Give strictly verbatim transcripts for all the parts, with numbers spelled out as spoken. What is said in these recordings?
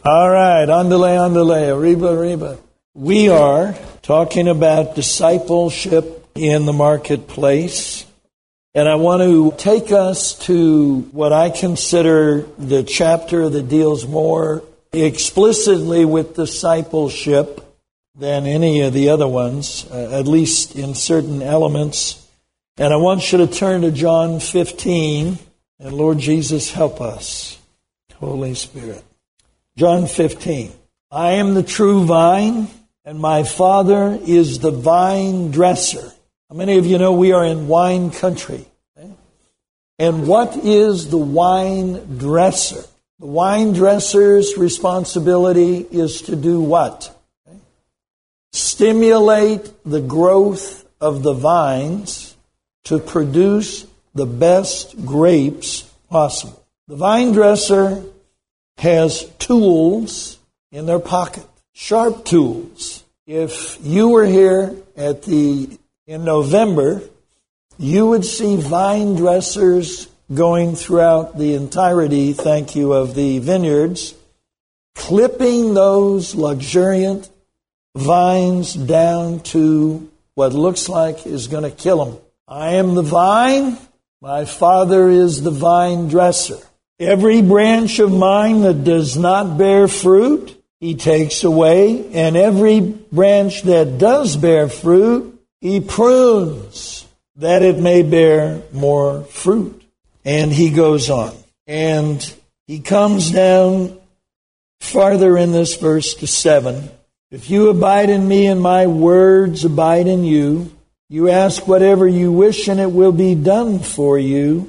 All right, andale, andale, arriba, arriba. We are talking about discipleship in the marketplace. And I want to take us to what I consider the chapter that deals more explicitly with discipleship than any of the other ones, uh, at least in certain elements. And I want you to turn to John fifteen, and Lord Jesus, help us. Holy Spirit. John fifteen. I am the true vine, and my Father is the vine dresser. How many of you know we are in wine country? Okay? And what is the wine dresser? The wine dresser's responsibility is to do what? Okay? Stimulate the growth of the vines to produce the best grapes possible. The vine dresser has tools in their pocket, sharp tools. If you were here at the in November, you would see vine dressers going throughout the entirety, thank you, of the vineyards, clipping those luxuriant vines down to what looks like is going to kill them. I am the vine, my Father is the vine dresser. Every branch of mine that does not bear fruit, He takes away, and every branch that does bear fruit, He prunes, that it may bear more fruit. And He goes on. And He comes down farther in this verse to seven. If you abide in me and my words abide in you, you ask whatever you wish and it will be done for you.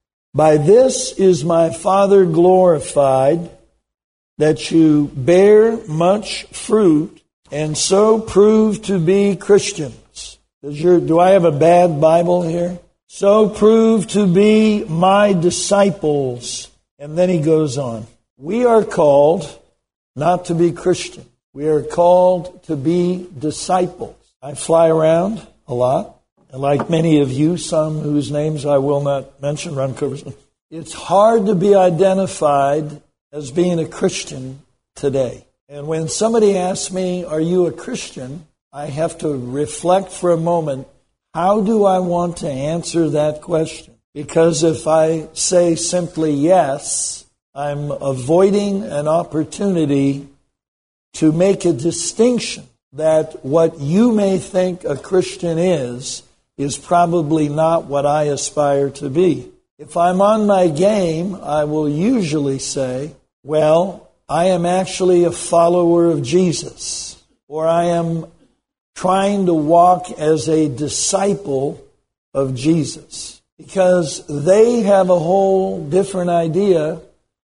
By this is my Father glorified, that you bear much fruit and so prove to be Christians. Does your, do I have a bad Bible here? So prove to be my disciples. And then he goes on. We are called not to be Christian. We are called to be disciples. I fly around a lot. And like many of you, some whose names I will not mention, run covers. It's hard to be identified as being a Christian today. And when somebody asks me, are you a Christian? I have to reflect for a moment, how do I want to answer that question? Because if I say simply yes, I'm avoiding an opportunity to make a distinction that what you may think a Christian is, is probably not what I aspire to be. If I'm on my game, I will usually say, well, I am actually a follower of Jesus, or I am trying to walk as a disciple of Jesus, because they have a whole different idea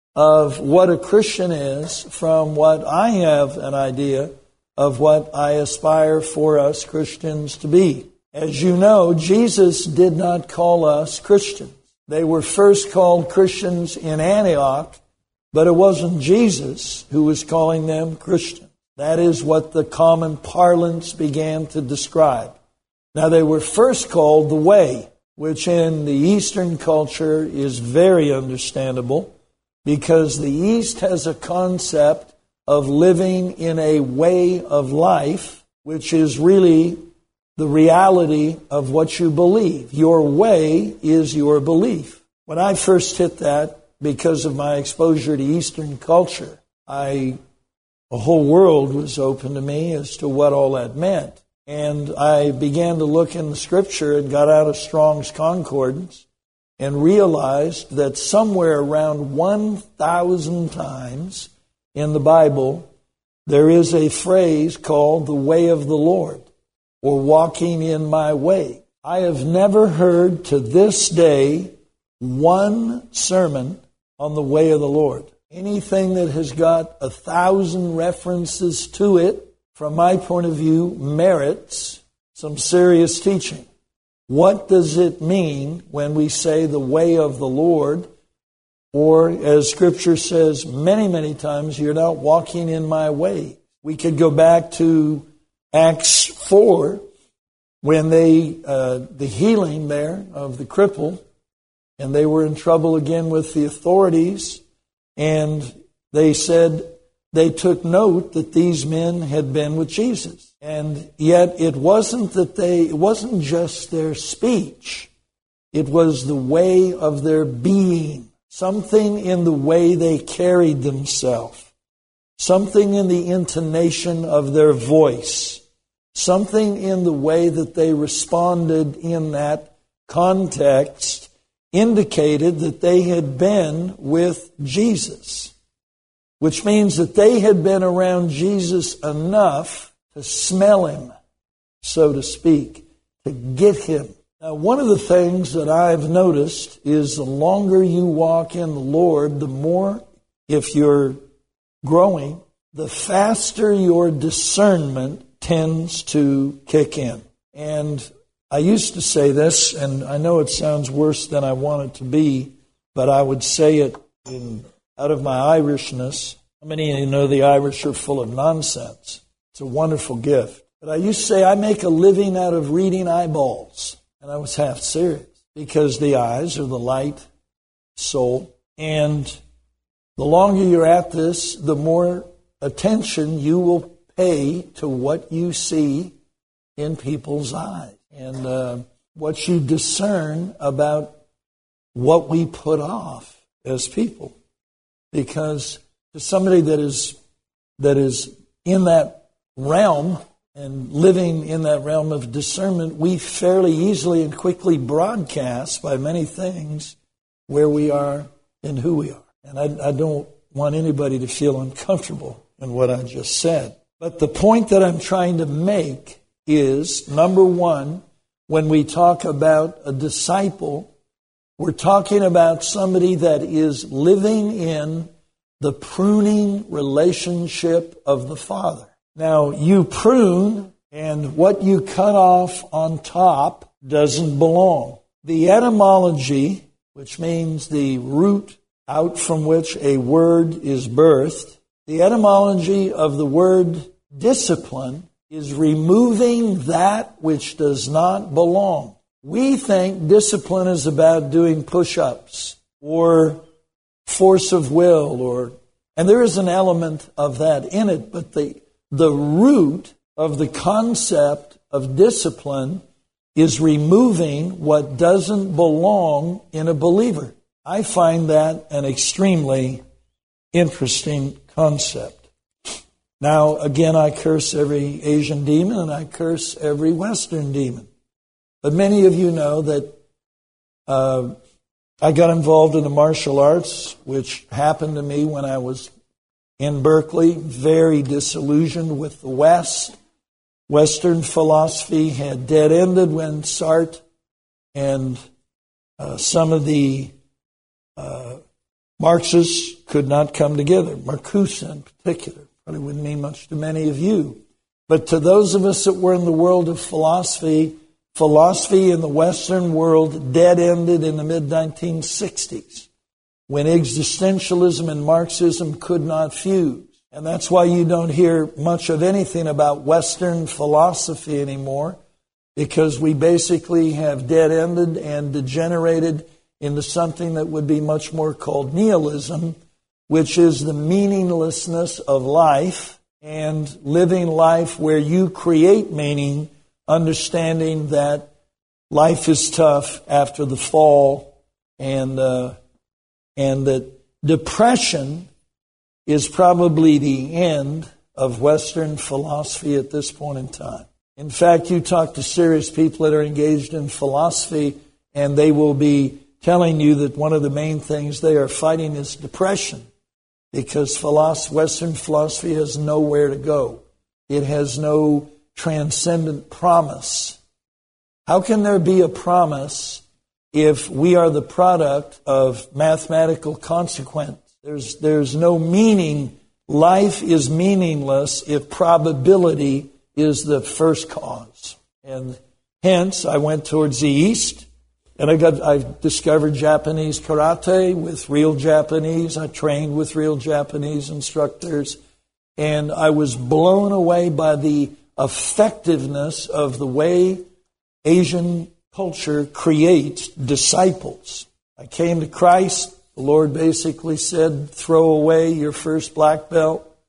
of what a Christian is from what I have an idea of what I aspire for us Christians to be. As you know, Jesus did not call us Christians. They were first called Christians in Antioch, but it wasn't Jesus who was calling them Christians. That is what the common parlance began to describe. Now, they were first called the Way, which in the Eastern culture is very understandable, because the East has a concept of living in a way of life, which is really the reality of what you believe. Your way is your belief. When I first hit that, because of my exposure to Eastern culture, I, a whole world was open to me as to what all that meant. And I began to look in the Scripture and got out of Strong's Concordance and realized that somewhere around one thousand times in the Bible, there is a phrase called the way of the Lord, or walking in my way. I have never heard to this day one sermon on the way of the Lord. Anything that has got a thousand references to it, from my point of view, merits some serious teaching. What does it mean when we say the way of the Lord? Or, as Scripture says many, many times, you're not walking in my way. We could go back to Acts four, when they, uh, the healing there of the cripple, and they were in trouble again with the authorities, and they said, they took note that these men had been with Jesus. And yet it wasn't that they, it wasn't just their speech. It was the way of their being. Something in the way they carried themselves. Something in the intonation of their voice. Something in the way that they responded in that context indicated that they had been with Jesus. Which means that they had been around Jesus enough to smell him, so to speak, to get him. Now, one of the things that I've noticed is the longer you walk in the Lord, the more, if you're growing, the faster your discernment tends to kick in. And I used to say this, and I know it sounds worse than I want it to be, but I would say it in out of my Irishness. How many of you know the Irish are full of nonsense? It's a wonderful gift. But I used to say I make a living out of reading eyeballs. And I was half serious. Because the eyes are the light soul. And the longer you're at this, the more attention you will pay to what you see in people's eyes. And uh, what you discern about what we put off as people. Because to somebody that is that is in that realm and living in that realm of discernment, we fairly easily and quickly broadcast by many things where we are and who we are. And I, I don't want anybody to feel uncomfortable in what I just said. But the point that I'm trying to make is, number one, when we talk about a disciple, we're talking about somebody that is living in the pruning relationship of the Father. Now, you prune, and what you cut off on top doesn't belong. The etymology, which means the root out from which a word is birthed, the etymology of the word discipline is removing that which does not belong. We think discipline is about doing push-ups or force of will, or and there is an element of that in it, but the the root of the concept of discipline is removing what doesn't belong in a believer. I find that an extremely interesting concept. Now, again, I curse every Asian demon and I curse every Western demon. But many of you know that uh, I got involved in the martial arts, which happened to me when I was in Berkeley, very disillusioned with the West. Western philosophy had dead-ended when Sartre and uh, some of the uh, Marxists could not come together. Marcuse in particular. Probably wouldn't mean much to many of you. But to those of us that were in the world of philosophy, philosophy in the Western world dead-ended in the mid nineteen sixties. When existentialism and Marxism could not fuse. And that's why you don't hear much of anything about Western philosophy anymore, because we basically have dead-ended and degenerated into something that would be much more called nihilism, which is the meaninglessness of life and living life where you create meaning, understanding that life is tough after the fall, and uh, and that depression is probably the end of Western philosophy at this point in time. In fact, you talk to serious people that are engaged in philosophy, and they will be telling you that one of the main things they are fighting is depression, because philosophy, Western philosophy has nowhere to go. It has no transcendent promise. How can there be a promise if we are the product of mathematical consequence? There's, there's no meaning. Life is meaningless if probability is the first cause. And hence, I went towards the East, and I got, I discovered Japanese karate with real Japanese. I trained with real Japanese instructors, and I was blown away by the effectiveness of the way Asian culture creates disciples. I came to Christ. The Lord basically said, throw away your first black belt,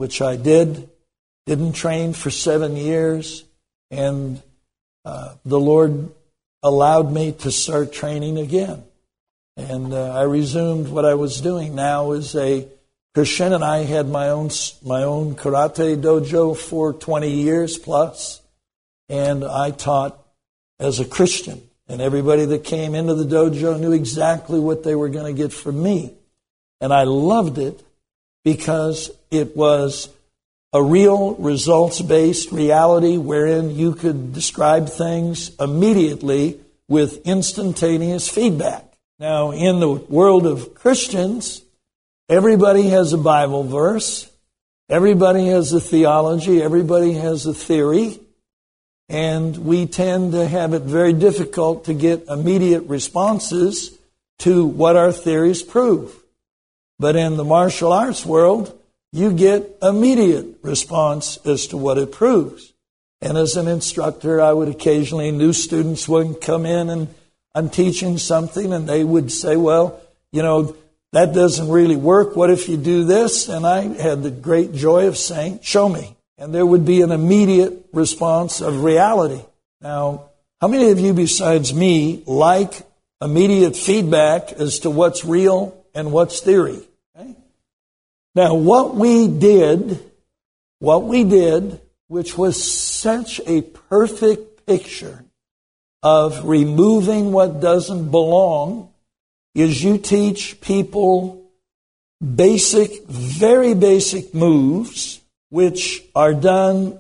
which I did. Didn't train for seven years, and uh, the Lord allowed me to start training again. And uh, I resumed what I was doing now as a Christian, and I had my own my own karate dojo for twenty years plus, and I taught as a Christian. And everybody that came into the dojo knew exactly what they were going to get from me. And I loved it because it was a real results-based reality wherein you could describe things immediately with instantaneous feedback. Now, in the world of Christians, everybody has a Bible verse, everybody has a theology, everybody has a theory, and we tend to have it very difficult to get immediate responses to what our theories prove. But in the martial arts world, you get immediate response as to what it proves. And as an instructor, I would occasionally, new students would come in and I'm teaching something and they would say, well, you know, that doesn't really work. What if you do this? And I had the great joy of saying, show me. And there would be an immediate response of reality. Now, how many of you besides me like immediate feedback as to what's real and what's theory? Okay? Now, what we did, what we did, which was such a perfect picture of removing what doesn't belong, is you teach people basic, very basic moves, which are done.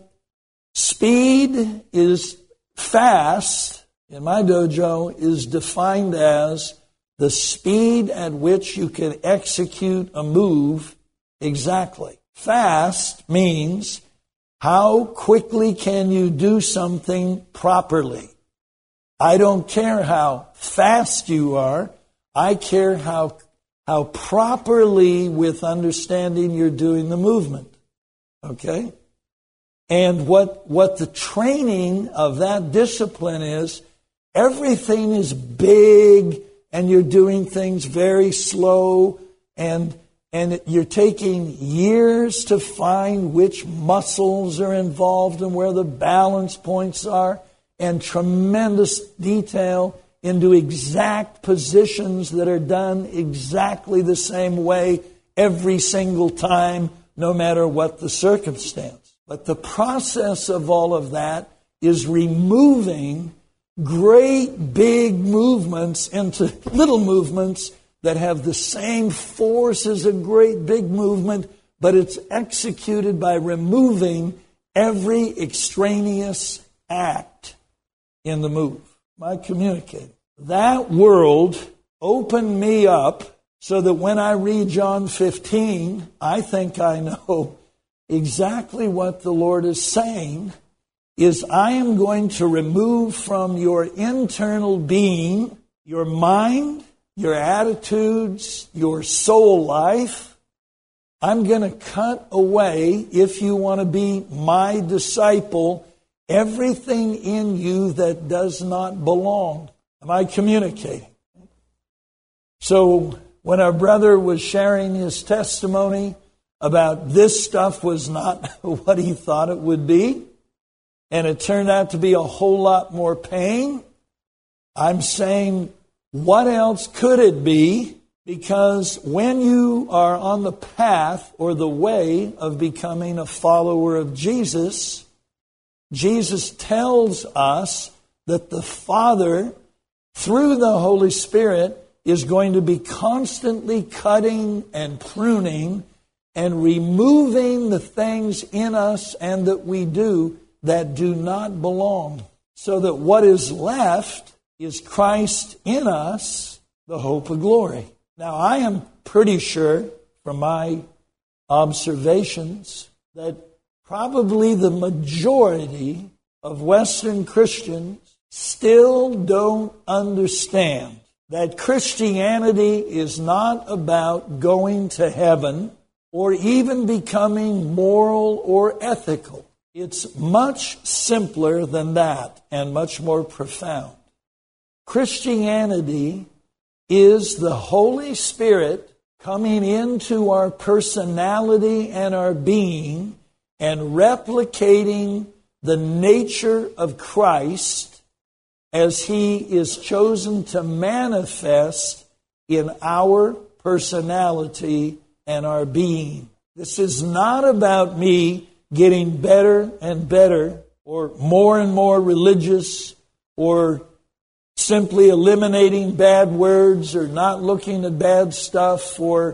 Speed is fast, in my dojo, is defined as the speed at which you can execute a move exactly. Fast means how quickly can you do something properly. I don't care how fast you are. I care how how properly with understanding you're doing the movement. Okay? And what what the training of that discipline is, everything is big and you're doing things very slow and and you're taking years to find which muscles are involved and where the balance points are, and tremendous detail into exact positions that are done exactly the same way every single time, no matter what the circumstance. But the process of all of that is removing great big movements into little movements that have the same force as a great big movement, but it's executed by removing every extraneous act in the move. Am I communicating? That world opened me up so that when I read John fifteen, I think I know exactly what the Lord is saying is I am going to remove from your internal being, your mind, your attitudes, your soul life. I'm going to cut away, if you want to be my disciple, everything in you that does not belong. Am I communicating? So when our brother was sharing his testimony about this stuff was not what he thought it would be, and it turned out to be a whole lot more pain, I'm saying, what else could it be? Because when you are on the path or the way of becoming a follower of Jesus, Jesus tells us that the Father, through the Holy Spirit, is going to be constantly cutting and pruning and removing the things in us and that we do that do not belong, so that what is left is Christ in us, the hope of glory. Now, I am pretty sure from my observations that probably the majority of Western Christians still don't understand that Christianity is not about going to heaven or even becoming moral or ethical. It's much simpler than that and much more profound. Christianity is the Holy Spirit coming into our personality and our being and replicating the nature of Christ as He is chosen to manifest in our personality and our being. This is not about me getting better and better, or more and more religious, or simply eliminating bad words, or not looking at bad stuff, or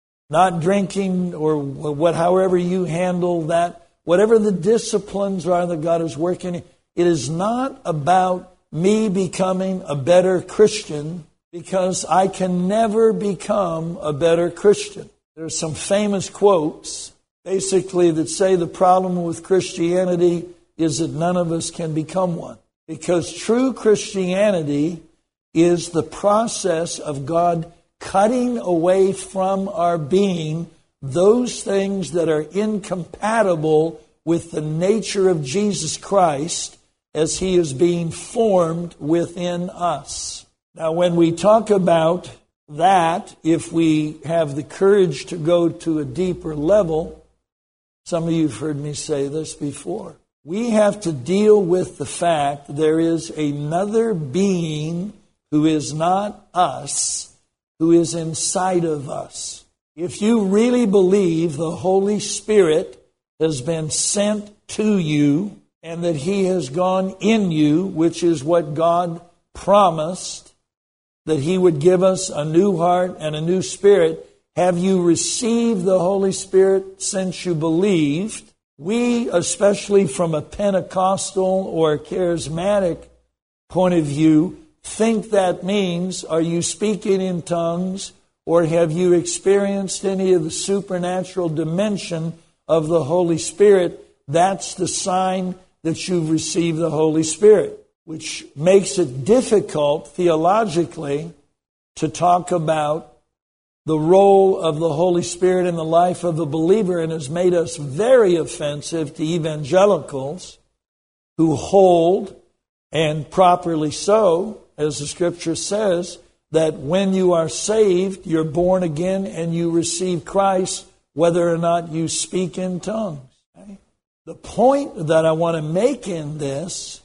not drinking, or what, however you handle that. Whatever the disciplines are that God is working in, it is not about me becoming a better Christian, because I can never become a better Christian. There are some famous quotes, basically, that say the problem with Christianity is that none of us can become one. Because true Christianity is the process of God cutting away from our being those things that are incompatible with the nature of Jesus Christ as He is being formed within us. Now, when we talk about that, if we have the courage to go to a deeper level, some of you have heard me say this before, we have to deal with the fact there is another being who is not us, who is inside of us. If you really believe the Holy Spirit has been sent to you and that He has gone in you, which is what God promised, that He would give us a new heart and a new spirit, have you received the Holy Spirit since you believed? We, especially from a Pentecostal or a charismatic point of view, think that means, are you speaking in tongues, or have you experienced any of the supernatural dimension of the Holy Spirit? That's the sign that you've received the Holy Spirit, which makes it difficult theologically to talk about the role of the Holy Spirit in the life of the believer, and has made us very offensive to evangelicals who hold, and properly so, as the Scripture says, that when you are saved, you're born again and you receive Christ, whether or not you speak in tongues. Okay? The point that I want to make in this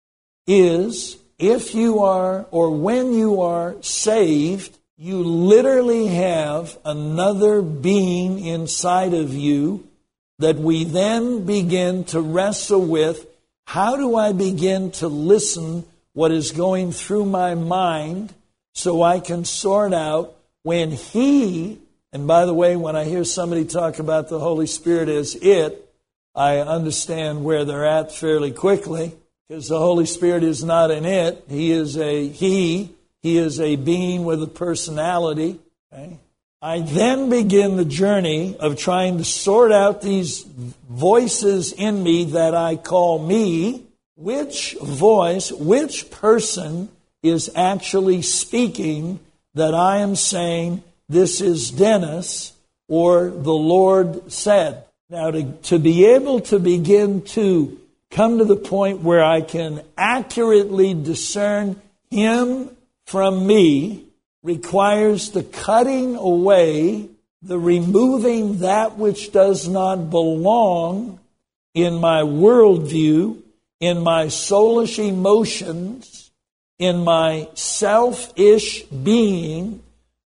is, if you are, or when you are saved, you literally have another being inside of you that we then begin to wrestle with. How do I begin to listen what is going through my mind so I can sort out when He, and by the way, when I hear somebody talk about the Holy Spirit as it, I understand where they're at fairly quickly, because the Holy Spirit is not an it. He is a He. He is a being with a personality. Okay? I then begin the journey of trying to sort out these voices in me that I call me. Which voice, which person is actually speaking that I am saying, this is Dennis, or the Lord said. Now, to, to be able to begin to come to the point where I can accurately discern Him from me requires the cutting away, the removing that which does not belong in my worldview, in my soulish emotions, in my selfish being.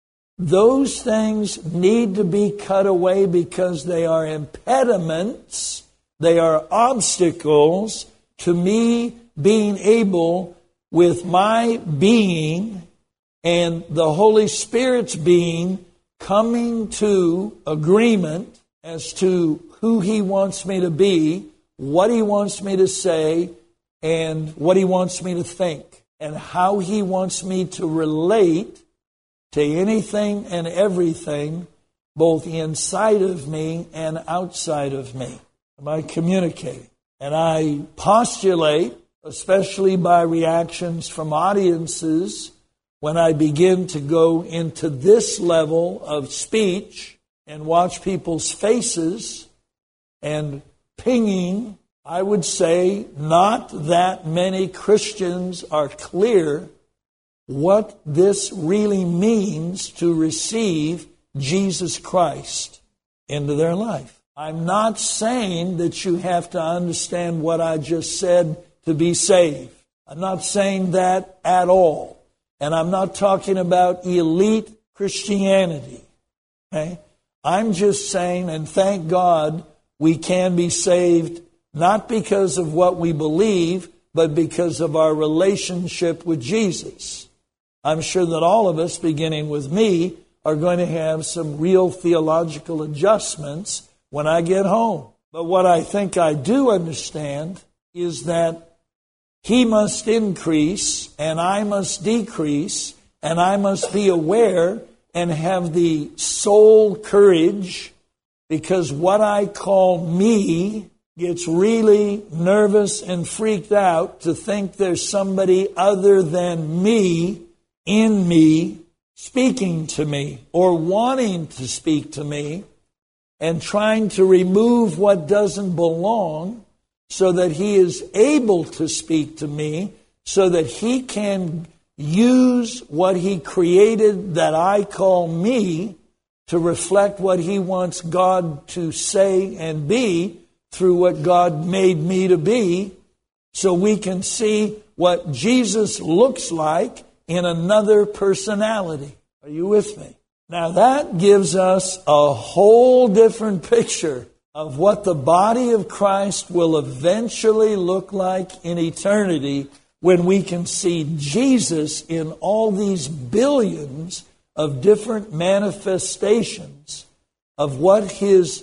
Those things need to be cut away because they are impediments, they are obstacles to me being able, with my being and the Holy Spirit's being, coming to agreement as to who He wants me to be, what He wants me to say, and what He wants me to think, and how He wants me to relate to anything and everything, both inside of me and outside of me. Am I communicating? And I postulate, especially by reactions from audiences, when I begin to go into this level of speech and watch people's faces and pinging, I would say not that many Christians are clear what this really means to receive Jesus Christ into their life. I'm not saying that you have to understand what I just said to be saved. I'm not saying that at all. And I'm not talking about elite Christianity. Okay? I'm just saying, and thank God, we can be saved not because of what we believe, but because of our relationship with Jesus. I'm sure that all of us, beginning with me, are going to have some real theological adjustments when I get home. But what I think I do understand is that He must increase and I must decrease, and I must be aware and have the soul courage, because what I call me gets really nervous and freaked out to think there's somebody other than me in me speaking to me or wanting to speak to me, and trying to remove what doesn't belong so that He is able to speak to me, so that He can use what He created that I call me to reflect what He wants God to say and be through what God made me to be, so we can see what Jesus looks like in another personality. Are you with me? Now that gives us a whole different picture of what the body of Christ will eventually look like in eternity, when we can see Jesus in all these billions of different manifestations of what His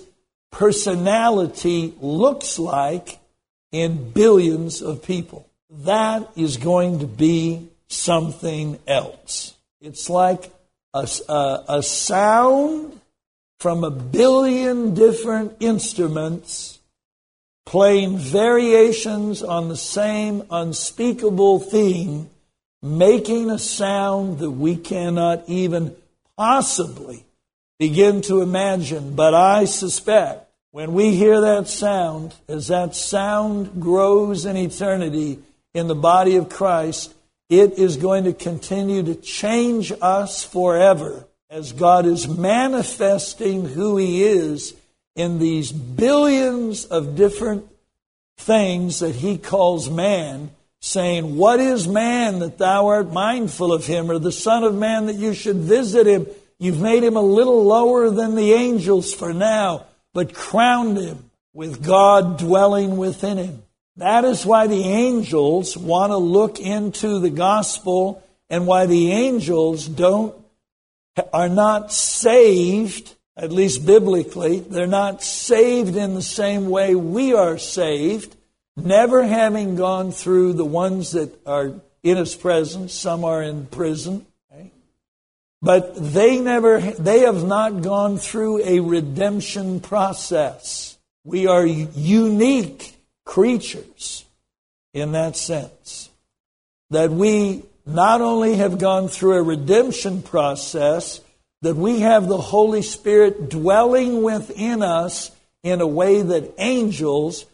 personality looks like in billions of people. That is going to be something else. It's like a, a, a sound from a billion different instruments playing variations on the same unspeakable theme, making a sound that we cannot even possibly begin to imagine. But I suspect when we hear that sound, as that sound grows in eternity in the body of Christ, it is going to continue to change us forever as God is manifesting who He is in these billions of different things that He calls man, saying, "What is man that thou art mindful of him, or the son of man that you should visit him? You've made him a little lower than the angels for now, but crowned him with God dwelling within him." That is why the angels want to look into the gospel, and why the angels don't are not saved, at least biblically. They're not saved in the same way we are saved, never having gone through the ones that are in His presence. Some are in prison. Okay? But they never, they have not gone through a redemption process. We are unique creatures in that sense, that we not only have gone through a redemption process, that we have the Holy Spirit dwelling within us in a way that angels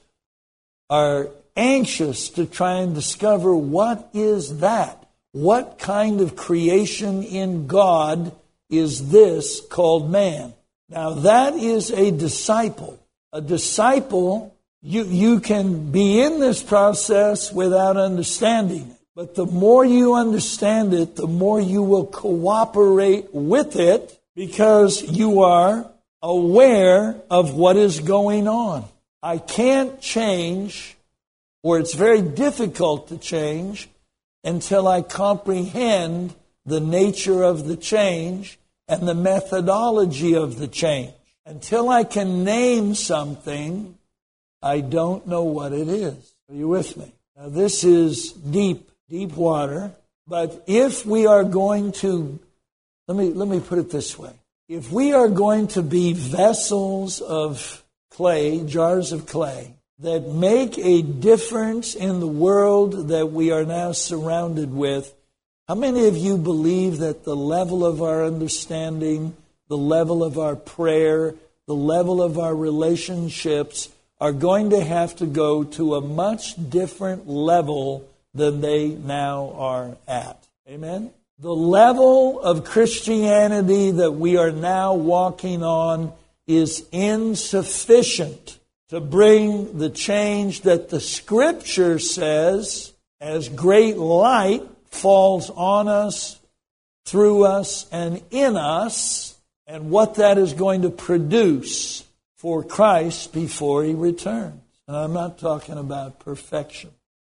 are anxious to try and discover, what is that? What kind of creation in God is this called man? Now that is a disciple. A disciple, you, you can be in this process without understanding it. But the more you understand it, the more you will cooperate with it, because you are aware of what is going on. I can't change, or it's very difficult to change, until I comprehend the nature of the change and the methodology of the change. Until I can name something, I don't know what it is. Are you with me? Now this is deep. Deep water. But if we are going to, let me let me put it this way. If we are going to be vessels of clay, jars of clay, that make a difference in the world that we are now surrounded with, how many of you believe that the level of our understanding, the level of our prayer, the level of our relationships are going to have to go to a much different level than they now are at? Amen? The level of Christianity that we are now walking on is insufficient to bring the change that the Scripture says, as great light falls on us, through us, and in us, and what that is going to produce for Christ before He returns. And I'm not talking about perfection.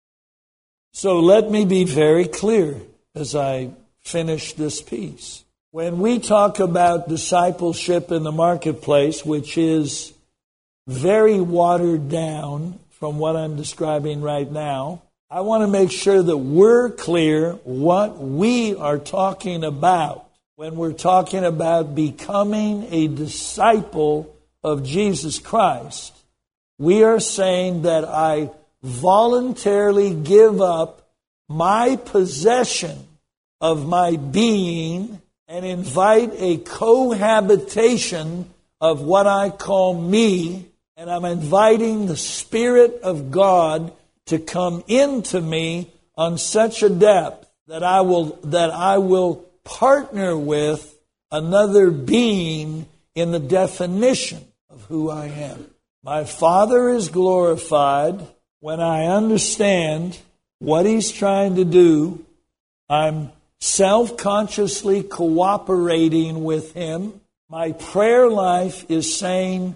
So let me be very clear as I finish this piece. When we talk about discipleship in the marketplace, which is very watered down from what I'm describing right now, I want to make sure that we're clear what we are talking about when we're talking about becoming a disciple of Jesus Christ. We are saying that I voluntarily give up my possession of my being and invite a cohabitation of what I call me, and I'm inviting the Spirit of God to come into me on such a depth that I will that I will partner with another being in the definition of who I am. My Father is glorified when I understand what He's trying to do. I'm self-consciously cooperating with Him. My prayer life is saying,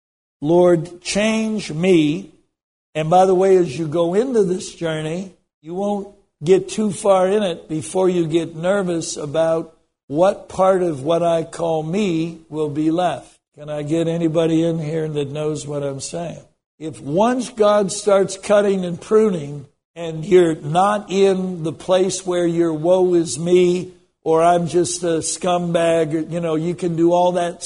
Lord, change me. And by the way, as you go into this journey, you won't get too far in it before you get nervous about what part of what I call me will be left. Can I get anybody in here that knows what I'm saying? If once God starts cutting and pruning, and you're not in the place where you're woe is me, or I'm just a scumbag, or, you know, you can do all that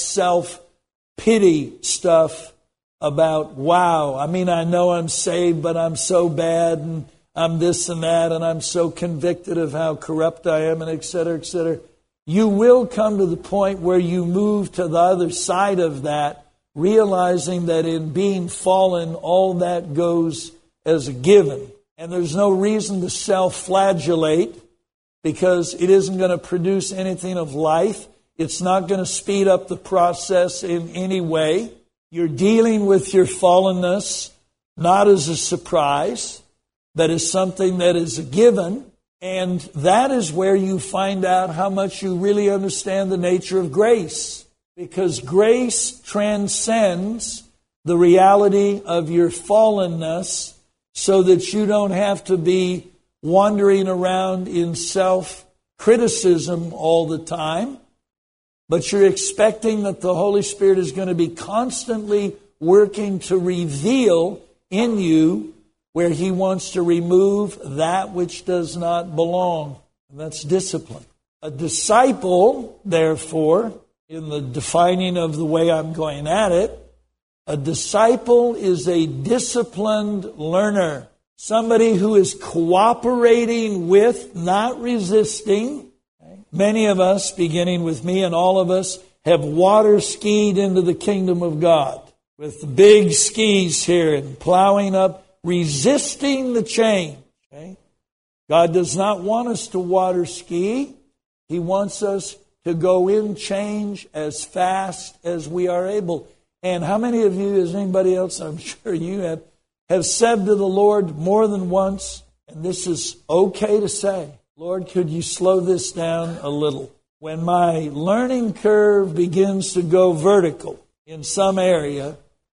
self-pity stuff about, wow, I mean, I know I'm saved, but I'm so bad, and I'm this and that, and I'm so convicted of how corrupt I am, and et cetera, et cetera. You will come to the point where you move to the other side of that, realizing that in being fallen, all that goes as a given. And there's no reason to self-flagellate, because it isn't going to produce anything of life. It's not going to speed up the process in any way. You're dealing with your fallenness not as a surprise, but as something that is a given. And that is where you find out how much you really understand the nature of grace. Because grace transcends the reality of your fallenness, so that you don't have to be wandering around in self-criticism all the time, but you're expecting that the Holy Spirit is going to be constantly working to reveal in you where He wants to remove that which does not belong. And that's discipline. A disciple, therefore, in the defining of the way I'm going at it, a disciple is a disciplined learner. Somebody who is cooperating with, not resisting. Many of us, beginning with me and all of us, have water skied into the kingdom of God with the big skis here and plowing up, resisting the change. Okay? God does not want us to water ski. He wants us to go in change as fast as we are able. And how many of you, as anybody else, I'm sure you have, have said to the Lord more than once, and this is okay to say, Lord, could you slow this down a little? When my learning curve begins to go vertical in some area,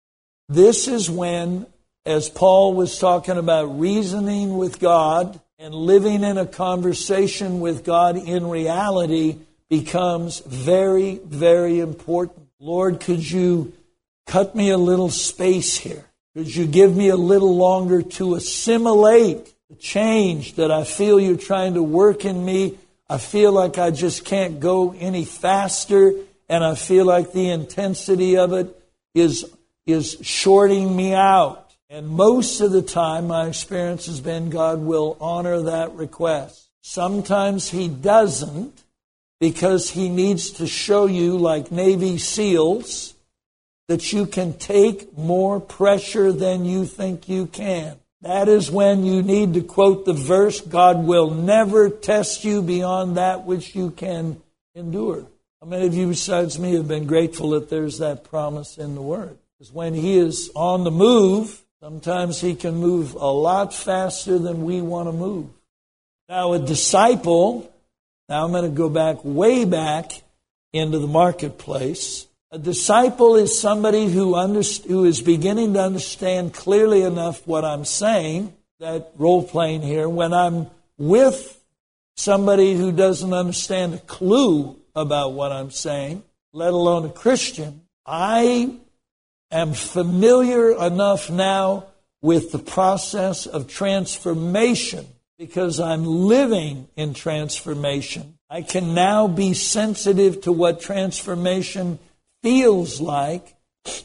this is when, as Paul was talking about reasoning with God and living in a conversation with God in reality, becomes very, very important. Lord, could you cut me a little space here? Could you give me a little longer to assimilate the change that I feel you're trying to work in me? I feel like I just can't go any faster, and I feel like the intensity of it is, is shorting me out. And most of the time, my experience has been God will honor that request. Sometimes He doesn't, because He needs to show you, like Navy SEALs, that you can take more pressure than you think you can. That is when you need to quote the verse, God will never test you beyond that which you can endure. How many of you besides me have been grateful that there's that promise in the Word? Because when He is on the move, sometimes He can move a lot faster than we want to move. Now a disciple, now I'm going to go back way back into the marketplace. A disciple is somebody who, underst- who is beginning to understand clearly enough what I'm saying, that role-playing here. When I'm with somebody who doesn't understand a clue about what I'm saying, let alone a Christian, I am familiar enough now with the process of transformation because I'm living in transformation. I can now be sensitive to what transformation feels like,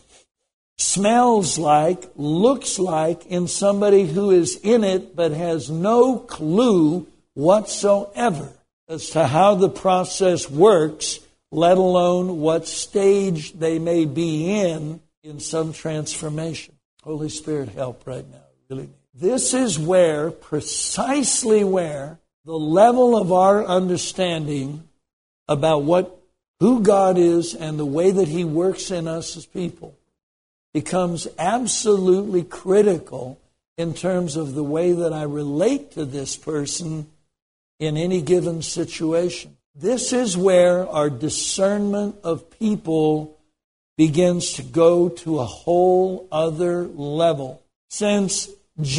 smells like, looks like in somebody who is in it but has no clue whatsoever as to how the process works, let alone what stage they may be in in some transformation. Holy Spirit, help right now. Really. This is where, precisely where, the level of our understanding about what who God is and the way that He works in us as people becomes absolutely critical in terms of the way that I relate to this person in any given situation. This is where our discernment of people begins to go to a whole other level. Since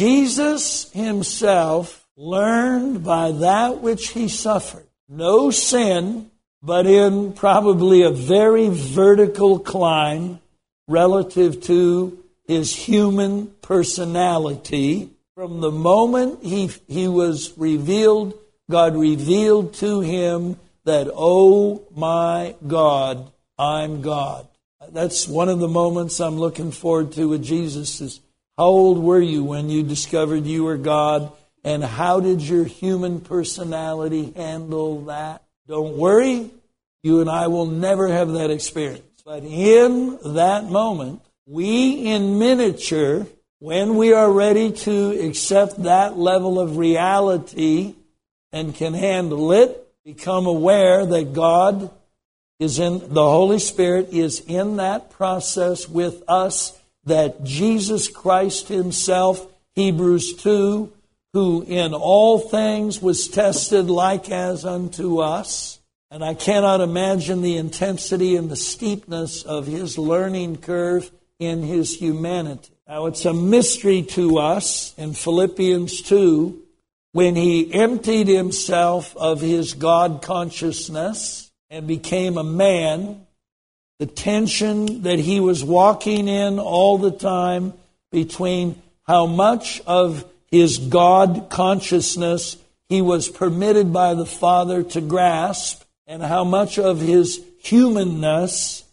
Jesus Himself learned by that which He suffered, no sin, but in probably a very vertical climb relative to His human personality. From the moment he, he was revealed, God revealed to Him that, oh my God, I'm God. That's one of the moments I'm looking forward to with Jesus is, how old were you when you discovered you were God? And how did your human personality handle that? Don't worry, you and I will never have that experience. But in that moment, we in miniature, when we are ready to accept that level of reality and can handle it, become aware that God is in, the Holy Spirit is in that process with us, that Jesus Christ Himself, Hebrews two, who in all things was tested like as unto us. And I cannot imagine the intensity and the steepness of His learning curve in His humanity. Now it's a mystery to us in Philippians two, when He emptied Himself of His God consciousness and became a man, the tension that He was walking in all the time between how much of His God consciousness He was permitted by the Father to grasp, and how much of His humanness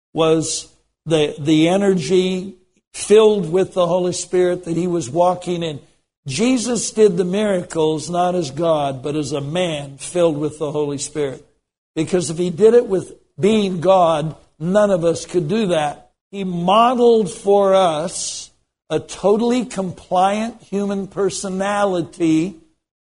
was the, the energy filled with the Holy Spirit that He was walking in. Jesus did the miracles not as God, but as a man filled with the Holy Spirit. Because if He did it with being God, none of us could do that. He modeled for us a totally compliant human personality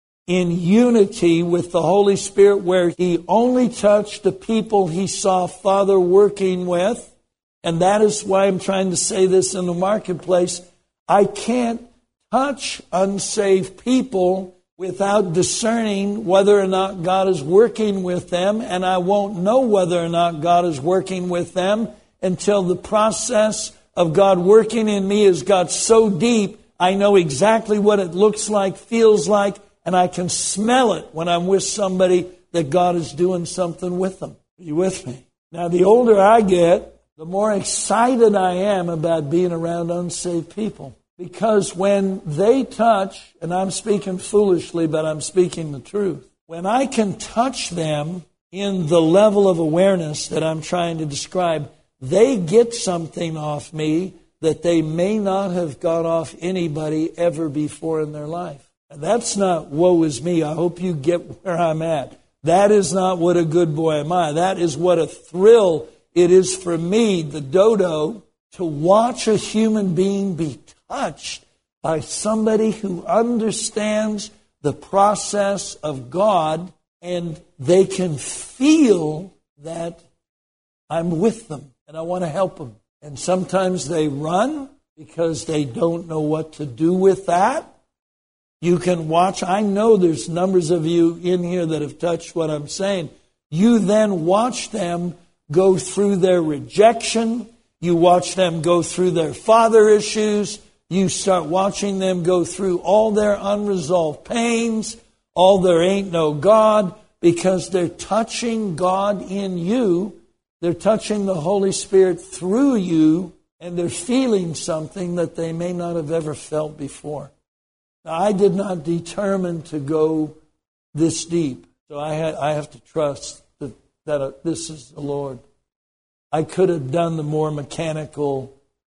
in unity with the Holy Spirit, where He only touched the people He saw Father working with. And that is why I'm trying to say this in the marketplace. I can't touch unsaved people without discerning whether or not God is working with them, and I won't know whether or not God is working with them until the process of God working in me has got so deep, I know exactly what it looks like, feels like, and I can smell it when I'm with somebody that God is doing something with them. Are you with me? Now, the older I get, the more excited I am about being around unsaved people. Because when they touch, and I'm speaking foolishly, but I'm speaking the truth, when I can touch them in the level of awareness that I'm trying to describe, they get something off me that they may not have got off anybody ever before in their life. And that's not woe is me. I hope you get where I'm at. That is not what a good boy am I. That is what a thrill it is for me, the dodo, to watch a human being be touched by somebody who understands the process of God, and they can feel that I'm with them and I want to help them. And sometimes they run because they don't know what to do with that. You can watch. I know there's numbers of you in here that have touched what I'm saying. You then watch them go through their rejection. You watch them go through their father issues. You start watching them go through all their unresolved pains, all there ain't no God, because they're touching God in you. They're touching the Holy Spirit through you, and they're feeling something that they may not have ever felt before. Now, I did not determine to go this deep, so I, had, I have to trust that, that uh, this is the Lord. I could have done the more mechanical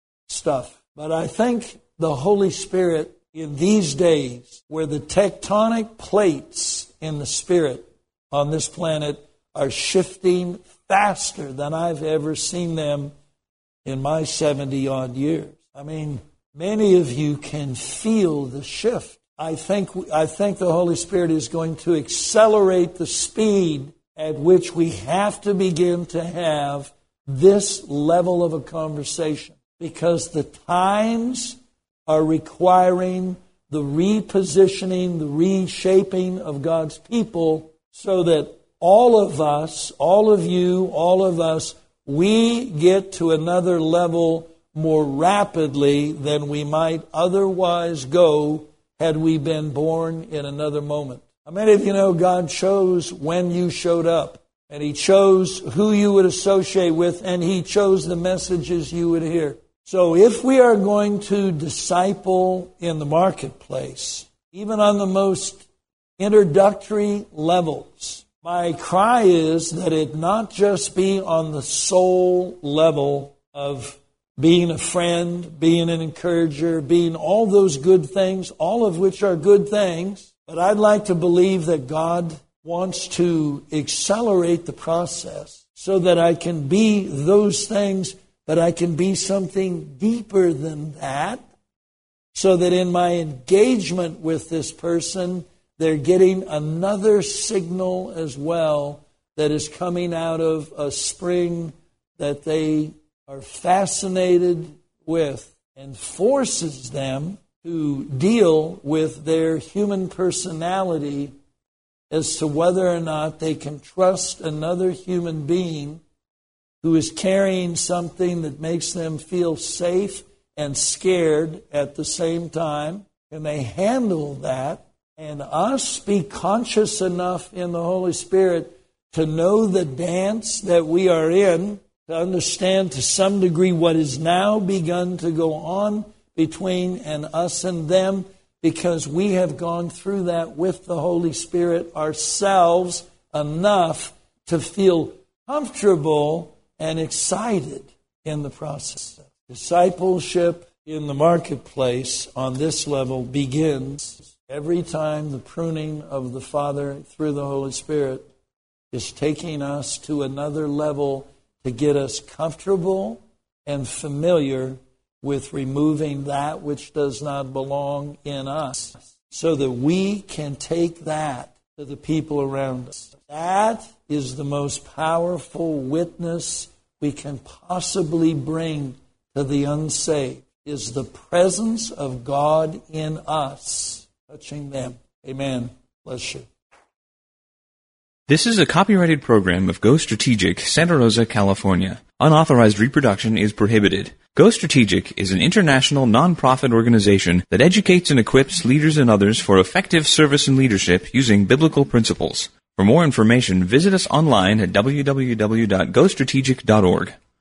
stuff, but I think the Holy Spirit in these days, where the tectonic plates in the Spirit on this planet are shifting faster than I've ever seen them in my seventy-odd years. I mean, many of you can feel the shift. I think I think the Holy Spirit is going to accelerate the speed at which we have to begin to have this level of a conversation, because the times are requiring the repositioning, the reshaping of God's people, so that all of us, all of you, all of us, we get to another level more rapidly than we might otherwise go had we been born in another moment. How many of you know God chose when you showed up? And He chose who you would associate with, and He chose the messages you would hear. So if we are going to disciple in the marketplace, even on the most introductory levels, my cry is that it not just be on the soul level of being a friend, being an encourager, being all those good things, all of which are good things, but I'd like to believe that God wants to accelerate the process so that I can be those things, but I can be something deeper than that, so that in my engagement with this person, they're getting another signal as well that is coming out of a spring that they are fascinated with and forces them to deal with their human personality as to whether or not they can trust another human being who is carrying something that makes them feel safe and scared at the same time. Can they handle that? And us be conscious enough in the Holy Spirit to know the dance that we are in, to understand to some degree what has now begun to go on between and us and them, because we have gone through that with the Holy Spirit ourselves enough to feel comfortable and excited in the process. Discipleship in the marketplace on this level begins every time the pruning of the Father through the Holy Spirit is taking us to another level to get us comfortable and familiar with removing that which does not belong in us, so that we can take that to the people around us. That is the most powerful witness we can possibly bring to the unsaved, is the presence of God in us, touching them. Amen. Bless you. This is a copyrighted program of Go Strategic, Santa Rosa, California. Unauthorized reproduction is prohibited. Go Strategic is an international non-profit organization that educates and equips leaders and others for effective service and leadership using biblical principles. For more information, visit us online at w w w dot go strategic dot org.